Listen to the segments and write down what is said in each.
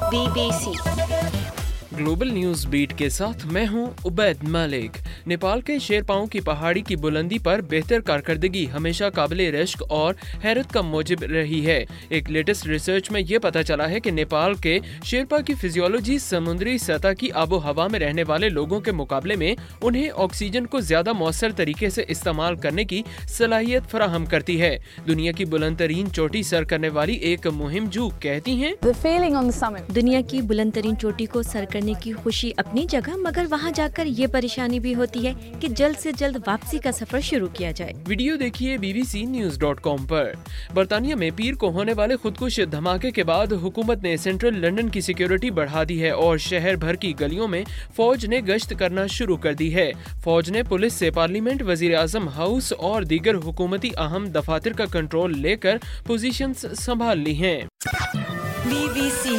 BBC global news beat के साथ मैं हूं उबैद मलिक। नेपाल के शेरपाओं की पहाड़ी की बुलंदी पर बेहतर कारकर्दगी हमेशा काबिले रश्क और हैरत का मूजिब रही है। एक लेटेस्ट रिसर्च में ये पता चला है कि नेपाल के शेरपा की फिजियोलॉजी समुद्री सतह की आबो हवा में रहने वाले लोगों के मुकाबले में उन्हें ऑक्सीजन को ज्यादा मौसर तरीके से इस्तेमाल करने की सलाहियत फराहम करती है। दुनिया की बुलंद तरीन चोटी सर करने वाली एक मुहिम जू कहती हैं, दुनिया की बुलंद तरीन चोटी को सर करने की खुशी अपनी जगह, मगर वहाँ जाकर ये परेशानी भी होती है कि जल्द से जल्द वापसी का सफर शुरू किया जाए। वीडियो देखिए bbcnews.com पर। बर्तानिया में पीर को होने वाले खुदकुश धमाके के बाद हुकूमत ने सेंट्रल लंदन की सिक्योरिटी बढ़ा दी है और शहर भर की गलियों में फौज ने गश्त करना शुरू कर दी है। फौज ने पुलिस से पार्लियामेंट, वजीर-आज़म हाउस और दीगर हुकूमती अहम दफातर का कंट्रोल लेकर पोजीशंस संभाल ली हैं। BBC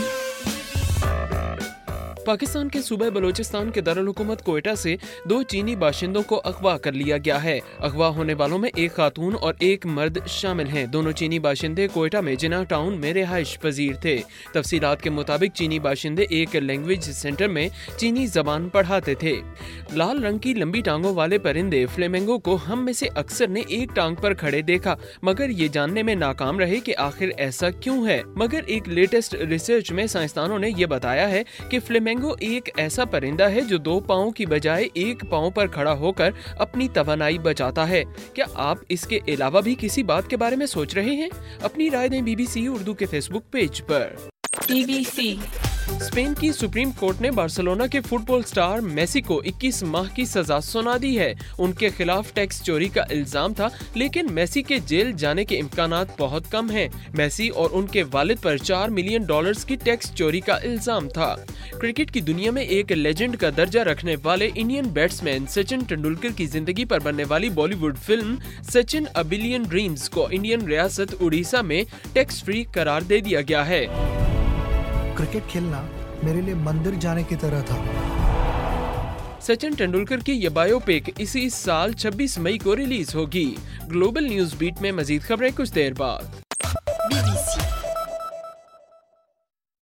पाकिस्तान के सूबे बलोचिस्तान के दारुल हुकूमत कोयटा से 2 चीनी बाशिंदों को अगवा कर लिया गया है। अगवा होने वालों में एक खातून और एक मर्द शामिल हैं। दोनों चीनी बाशिंदे कोयटा में जिना टाउन में रिहाइश पजीर थे। तफसीलात के मुताबिक चीनी बाशिंदे एक लैंग्वेज सेंटर में चीनी जबान पढ़ाते थे। लाल रंग की लंबी टांगों वाले परिंदे फ्लेमिंगो को हम में से अक्सर ने एक टांग पर खड़े देखा, मगर ये जानने में नाकाम रहे कि आखिर ऐसा क्यों है। मगर एक लेटेस्ट रिसर्च में साइंसदानों ने यह बताया है कि फ्लेमिंगो एक ऐसा परिंदा है जो 2 पाँव की बजाय 1 पाँव पर खड़ा होकर अपनी तवानाई बचाता है। क्या आप इसके अलावा भी किसी बात के बारे में सोच रहे हैं? अपनी राय दें BBC उर्दू के फेसबुक पेज पर। BBC स्पेन की सुप्रीम कोर्ट ने बार्सिलोना के फुटबॉल स्टार मेसी को 21 माह की सजा सुना दी है। उनके खिलाफ टैक्स चोरी का इल्जाम था, लेकिन मेसी के जेल जाने के इम्कानात बहुत कम हैं। मेसी और उनके वालिद पर $4 मिलियन की टैक्स चोरी का इल्जाम था। क्रिकेट की दुनिया में एक लेजेंड का दर्जा रखने वाले इंडियन बैट्समैन सचिन तेंदुलकर की जिंदगी पर बनने वाली Bollywood film Sachin a billion dreams को इंडियन रियासत उड़ीसा में टैक्स फ्री करार दे दिया गया है। क्रिकेट खेलना मेरे लिए मंदिर जाने की तरह था। सचिन तेंदुलकर की ये बायोपिक इसी साल 26 मई को रिलीज होगी। ग्लोबल न्यूज बीट में मजीद खबरें कुछ देर बाद। BBC